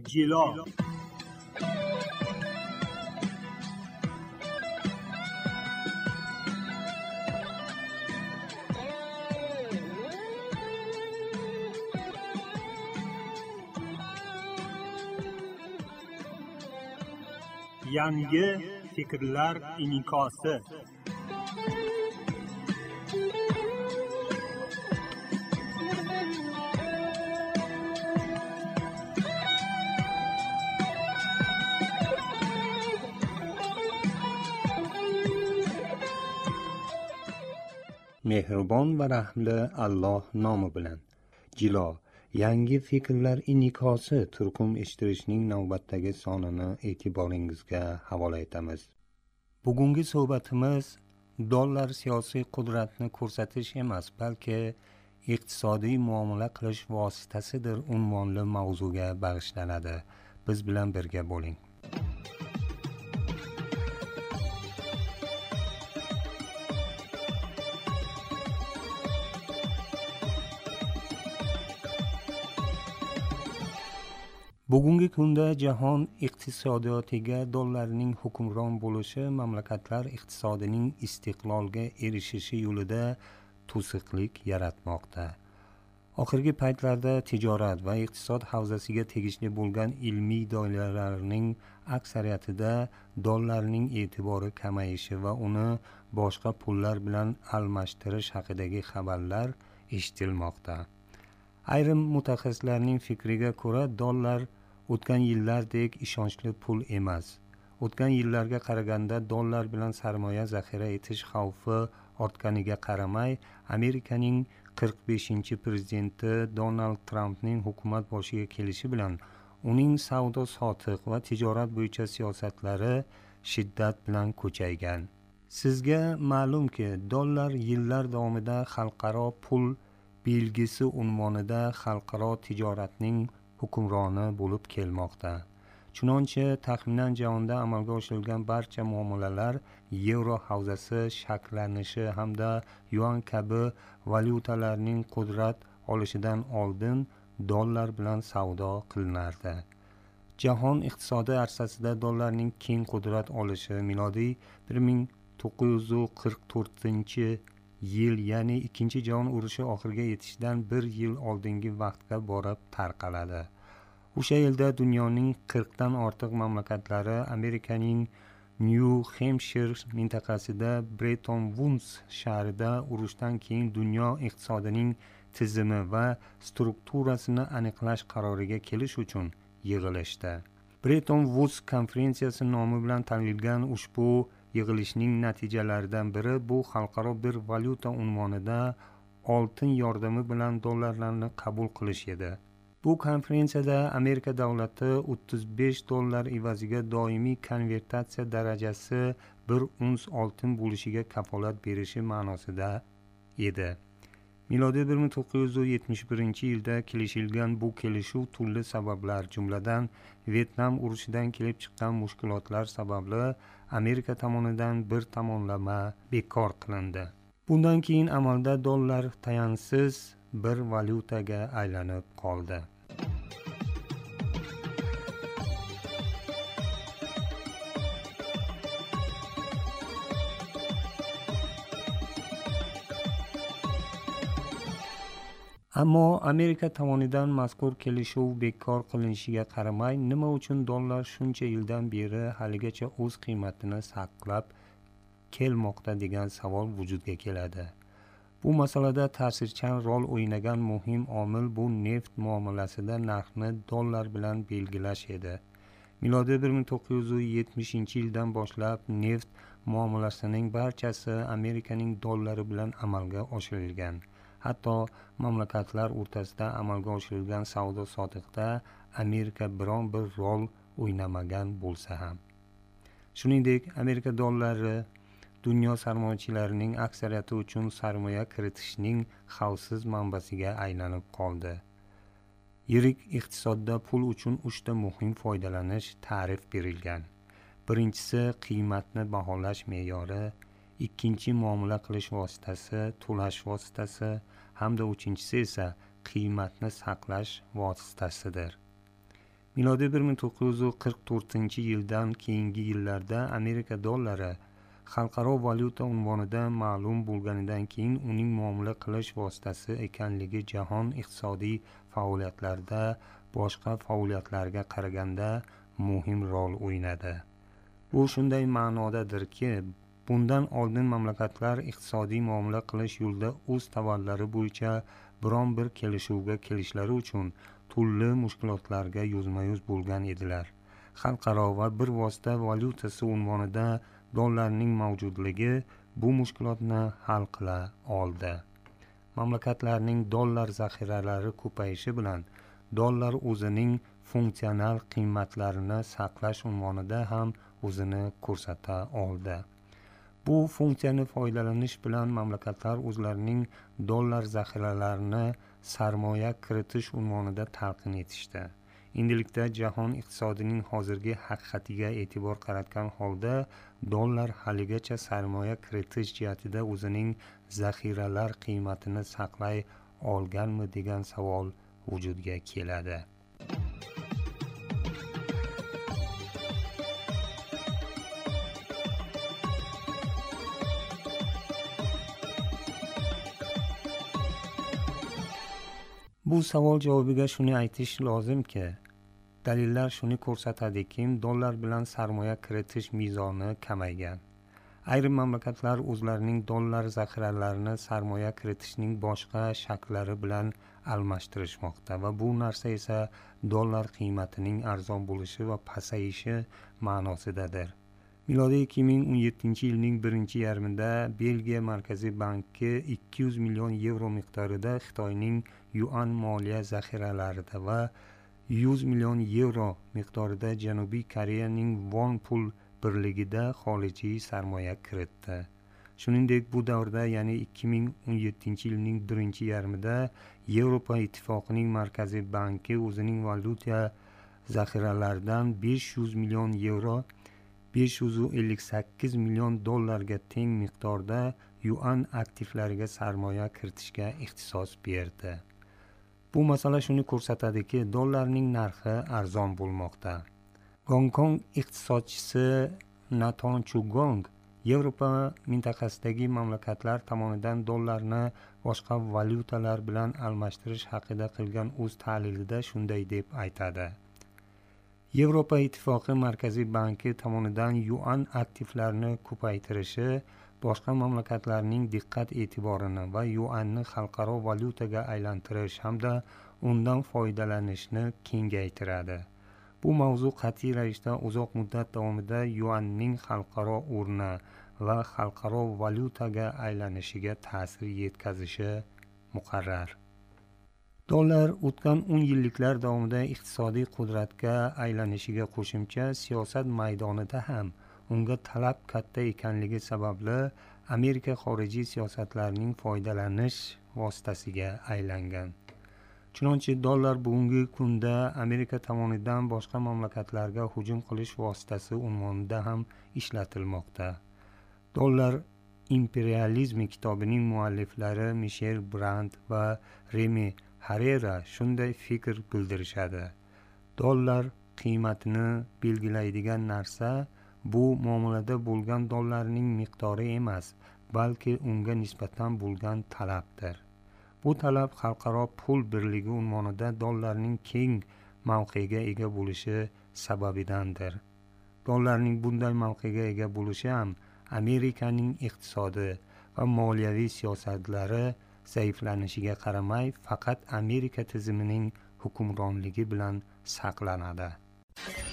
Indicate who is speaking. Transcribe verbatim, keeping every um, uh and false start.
Speaker 1: جلا yangi fikrlar inikosi.
Speaker 2: mehribon va rahmli Alloh nomi bilan. Jilo, yangi fikrlar inikosi turkum eshittirishning navbatdagi sonini e'tiboringizga havola etamiz. Bugungi suhbatimiz dollar siyosiy qudratni ko'rsatish emas, balki iqtisodiy muomala qilish vositasidir unvonli mavzuga bag'ishlanadi. Biz bilan birga bo'ling. Bugungi kunda jahon iqtisodiyotiga dollarning hukmron bo'lishi mamlakatlar iqtisodining istiqlolga erishishi yo'lida to'siqlik yaratmoqda. Oxirgi paytlarda tijorat va iqtisod havzasiga tegishli bo'lgan ilmiy doiralarning aksariyatida dollarning e'tibori kamayishi va uni boshqa pullar bilan almashtirish haqidagi xabarlar eshitilmoqda. Ayrim mutaxassislarning fikriga ko'ra, dollar o'tgan yillardek ishonchli pul emas. O'tgan yillarga qaraganda dollar bilan sarmoya zaxira etish xavfi ortganiga qaramay, Amerikaning qirq beshinchi prezidenti Donald Trampning hukumat boshiga kelishi bilan uning savdo-sotiq va tijorat bo'yicha siyosatlari shiddat bilan kuchaygan. Sizga ma'lumki, dollar yillar davomida xalqaro pul belgisi unvonida xalqaro tijoratning hukmroni bo'lib kelmoqda. Chunonchi taxminan jahonda amalga oshirilgan barcha muomalalar yevro havzasi shakllanishi hamda yuan kabi valyutalarning qudrat olishidan oldin dollar bilan savdo qilinardi. Jahon iqtisodi arsasida dollarning keng qudrat olishi milodiy bir ming to'qqiz yuz qirq to'rtinchi yil, ya'ni ikkinchi jahon urushi oxiriga yetishidan bir yil oldingi vaqtga borib tarqaladi. O'sha yilda dunyoning qirqdan ortiq mamlakatlari Amerikaning New Hampshire mintaqasida Bretton Woods shahrida urushdan keyin dunyo iqtisodining tizimi va strukturasini aniqlash qaroriga kelish uchun yig'ilishdi. Bretton Woods konferensiyasi nomi bilan tanilgan ushbu yig'ilishning natijalaridan biri bu xalqaro bir valyuta unvonida oltin yordami bilan dollarlarni qabul qilish edi. Bu konferensiyada Amerika davlati o'ttiz besh dollar evaziga doimiy konvertatsiya darajasi bir uns oltin bo'lishiga kafolat berishi ma'nosida edi. Milodiy bir ming to'qqiz yuz yetmish birinchi yilda kelishilgan bu kelishuv turli sabablar, jumladan Vyetnam urushidan kelib chiqqan mushkulotlar sababli Amerika tomonidan bir tomonlama bekor qilindi. Bundan keyin amalda dollar tayanchsiz bir valyutaga aylanib qoldi. Ammo Amerika tomonidan mazkur kelishuv bekor qilinishiga qaramay, nima uchun dollar shuncha yildan beri haligacha o'z qiymatini saqlab kelmoqda degan savol vujudga keladi. Bu masalada ta'sirchan rol o'ynagan muhim omil bu neft muomalasida narxni dollar bilan belgilash edi. Milodiy bir ming to'qqiz yuz yetmishinchi yildan boshlab neft muomalasining barchasi Amerikaning dollari bilan amalga oshirilgan. Hatto mamlakatlar o'rtasida amalga oshirilgan savdo-sotiqda Amerika biron bir rol o'ynamagan bo'lsa ham. Shuningdek, Amerika dollari dunyo sarmoyachilarining aksariyati uchun sarmoya kiritishning xavfsiz manbasiga aylanib qoldi. Yirik iqtisodda pul uchun uchta muhim foydalanish ta'rif berilgan. Birinchisi qiymatni baholash me'yori, ikkinchi muomala qilish vositasi, to'lash vositasi hamda uchinchisi esa qiymatni saqlash vositasidir. Milodiy bir ming to'qqiz yuz qirq to'rtinchi yildan keyingi yillarda Amerika dollari xalqaro valyuta unvonida ma'lum bo'lganidan keyin uning muomala qilish vositasi ekanligi jahon iqtisodiy faoliyatlarida boshqa faoliyatlarga qaraganda muhim rol o'ynadi. Bu shunday ma'nodadirki, bundan oldin mamlakatlar iqtisodiy muomala qilish yo'lida o'z tovarlari bo'yicha biron bir kelishuvga kelishlari uchun turli mushkulotlarga yuzma-yuz bo'lgan edilar. Xalqaro va bir vosita valyutasi unvonida dollarning mavjudligi bu mushkulotni hal qila oldi. Mamlakatlarning dollar zaxiralari ko'payishi bilan dollar o'zining funksional qiymatlarini saqlash unvonida ham o'zini ko'rsata oldi. Bu funksiyani foydalanish bilan mamlakatlar o'zlarining dollar zaxiralarini sarmoya kiritish unvonida talqin etishdi. Endilikda jahon iqtisodining hozirgi haqiqatiga e'tibor qaratgan holda dollar haligacha sarmoya kiritish jihatida o'zining zaxiralar qiymatini saqlay olganmi degan savol vujudga keladi. Bu savol javobiga shuni aytish lozimki, dalillar shuni ko'rsatadiki, dollar bilan sarmoya kiritish mezoni kamaygan. Ayrim mamlakatlar o'zlarining dollar zaxiralarini sarmoya kiritishning boshqa shakllari bilan almashtirishmoqda va bu narsa esa dollar qiymatining arzon bo'lishi va pasayishi ma'nosidadir. Milodiy ikki ming o'n yettinchi yilning birinchi yarmida Belgiya Markaziy banki ikki yuz million yevro miqdorida Xitoyning yuan moliya zaxiralarida va yuz million yevro miqdorida Janubiy Koreyaning won pul birligida xorijiy sarmoya kiritdi. Shuningdek, bu davrda, ya'ni ikki ming o'n yettinchi yilning birinchi yarmida Yevropa Ittifoqining Markaziy banki o'zining valyuta zaxiralaridan besh yuz million yevro, besh yuz ellik sakkiz million dollarga teng miqdorda yuan aktivlariga sarmoya kiritishga ixtisos berdi. Bu masala shuni ko'rsatadiki, dollarning narxi arzon bo'lmoqda. Gonkong iqtisodchisi Nathan Chugong Yevropa mintaqasidagi mamlakatlar tomonidan dollarni boshqa valyutalar bilan almashtirish haqida qilgan o'z tahlilida shunday deb aytadi. Yevropa Ittifoqi Markaziy banki tomonidan yuan aktivlarini ko'paytirishi boshqa mamlakatlarning diqqat e'tiborini va yuanni xalqaro valyutaga aylantirish hamda undan foydalanishni kengaytiradi. Bu mavzu qat'iy ravishda uzoq muddat davomida yuanning xalqaro o'rni va xalqaro valyutaga aylanishiga ta'sir yetkazishi muqarrar. Dollar o'tgan o'n yilliklar davomida iqtisodiy qudratga aylanishiga qo'shimcha siyosat maydonida ham unga talab katta ekanligi sababli Amerika xorijiy siyosatlarining foydalanish vositasiga aylangan. Chunonchi dollar bugungi kunda Amerika tomonidan boshqa mamlakatlarga hujum qilish vositasi unvonida ham ishlatilmoqda. Dollar imperializmi kitobining mualliflari Michel Brand va Remy Herrera shunday fikr bildirishadi. Dollar qiymatini belgilaydigan narsa bu muomalada bo'lgan dollarning miqdori emas, balki unga nisbatan bo'lgan talabdir. Bu talab xalqaro pul birligi unvonida dollarning keng mavqega ega bo'lishi sababidandir. Dollarning bunday mavqega ega bo'lishi ham Amerikaning iqtisodi va moliyaviy siyosatlari zaiflanishiga qaramay faqat Amerika tizimining hukmronligi bilan saqlanadi.